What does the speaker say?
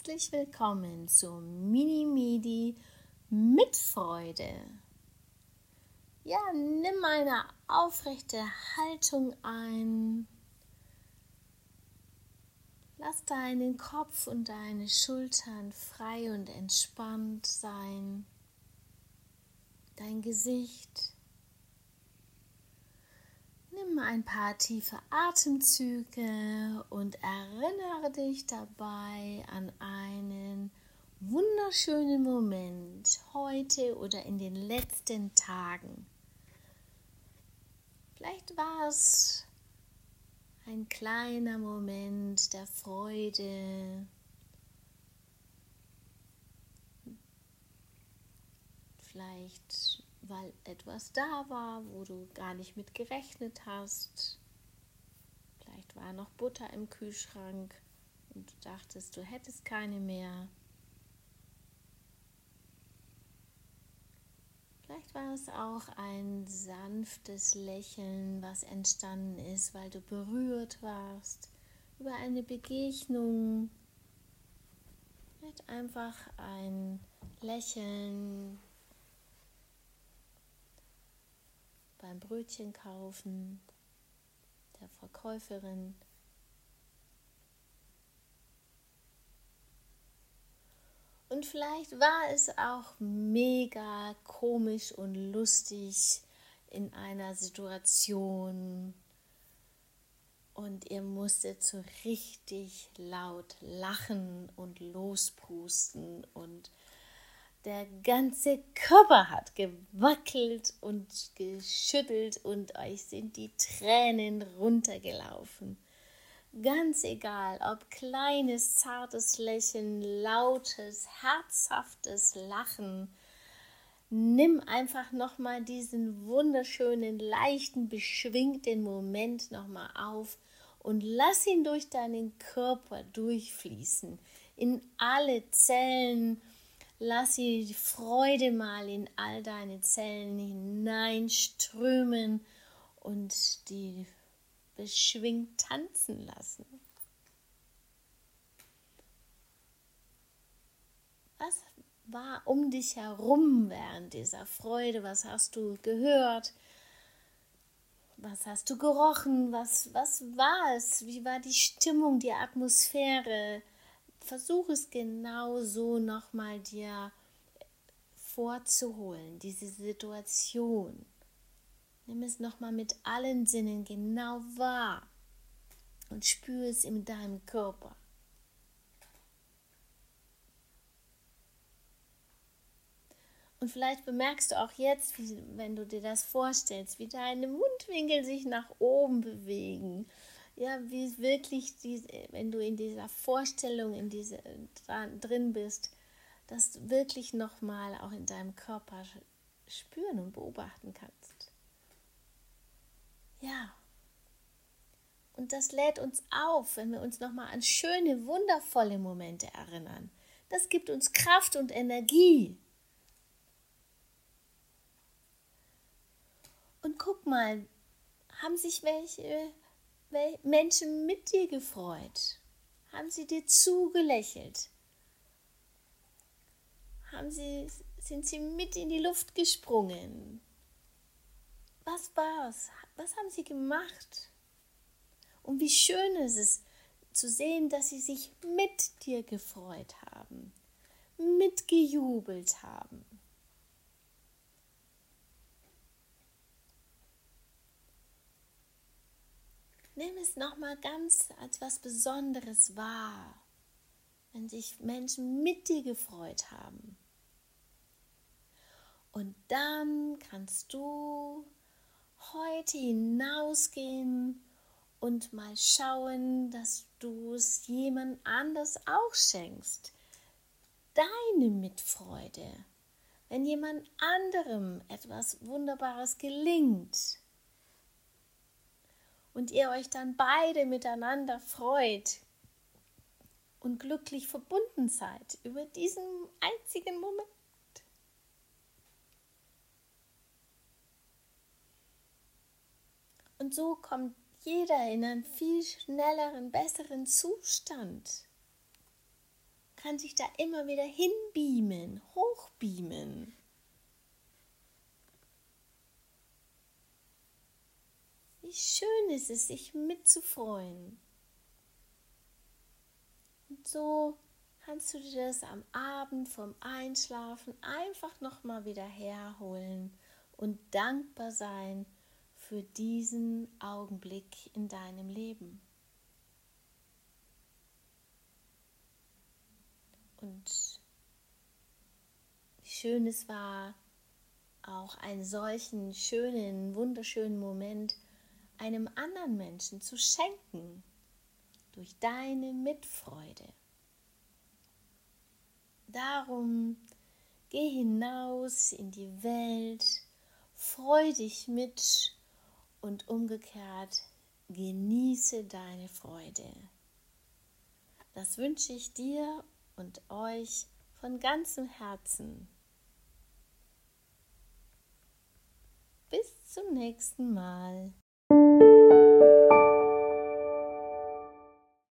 herzlich willkommen zur Mini-Medi mit Freude. Ja, nimm eine aufrechte Haltung ein. Lass deinen Kopf und deine Schultern frei und entspannt sein. Dein Gesicht. Nimm ein paar tiefe Atemzüge und erinnere dich dabei an einen wunderschönen Moment heute oder in den letzten Tagen. Vielleicht war es ein kleiner Moment der Freude, vielleicht weil etwas da war, wo du gar nicht mit gerechnet hast. Vielleicht war noch Butter im Kühlschrank und du dachtest, du hättest keine mehr. Vielleicht war es auch ein sanftes Lächeln, was entstanden ist, weil du berührt warst über eine Begegnung. Vielleicht einfach ein Lächeln beim Brötchen kaufen, der Verkäuferin. Und vielleicht war es auch mega komisch und lustig in einer Situation und ihr musstet so richtig laut lachen und lospusten und der ganze Körper hat gewackelt und geschüttelt und euch sind die Tränen runtergelaufen. Ganz egal, ob kleines, zartes Lächeln, lautes, herzhaftes Lachen. Nimm einfach nochmal diesen wunderschönen, leichten, beschwingten Moment nochmal auf und lass ihn durch deinen Körper durchfließen, in alle Zellen. Lass die Freude mal in all deine Zellen hineinströmen und die beschwingt tanzen lassen. Was war um dich herum während dieser Freude? Was hast du gehört? Was hast du gerochen? Was war es? Wie war die Stimmung, die Atmosphäre? Versuch es genau so nochmal dir vorzuholen, diese Situation. Nimm es nochmal mit allen Sinnen genau wahr und spüre es in deinem Körper. Und vielleicht bemerkst du auch jetzt, wenn du dir das vorstellst, wie deine Mundwinkel sich nach oben bewegen. Ja, wie wirklich, wenn du in dieser Vorstellung drin bist, dass du wirklich nochmal auch in deinem Körper spüren und beobachten kannst. Ja. Und das lädt uns auf, wenn wir uns nochmal an schöne, wundervolle Momente erinnern. Das gibt uns Kraft und Energie. Und guck mal, haben sich welche Menschen mit dir gefreut? Haben sie dir zugelächelt? Sind sie mit in die Luft gesprungen? Was war's? Was haben sie gemacht? Und wie schön ist es zu sehen, dass sie sich mit dir gefreut haben, mitgejubelt haben. Nimm es nochmal ganz als was Besonderes wahr, wenn sich Menschen mit dir gefreut haben. Und dann kannst du heute hinausgehen und mal schauen, dass du es jemand anders auch schenkst. Deine Mitfreude, wenn jemand anderem etwas Wunderbares gelingt und ihr euch dann beide miteinander freut und glücklich verbunden seid über diesen einzigen Moment. Und so kommt jeder in einen viel schnelleren, besseren Zustand. kann sich da immer wieder hinbeamen, hochbeamen. Wie schön ist es, sich mitzufreuen. Und so kannst du dir das am Abend vorm Einschlafen einfach nochmal wieder herholen und dankbar sein für diesen Augenblick in deinem Leben. Und wie schön es war, auch einen solchen schönen, wunderschönen Moment einem anderen Menschen zu schenken, durch deine Mitfreude. Darum geh hinaus in die Welt, freu dich mit und umgekehrt genieße deine Freude. Das wünsche ich dir und euch von ganzem Herzen. Bis zum nächsten Mal.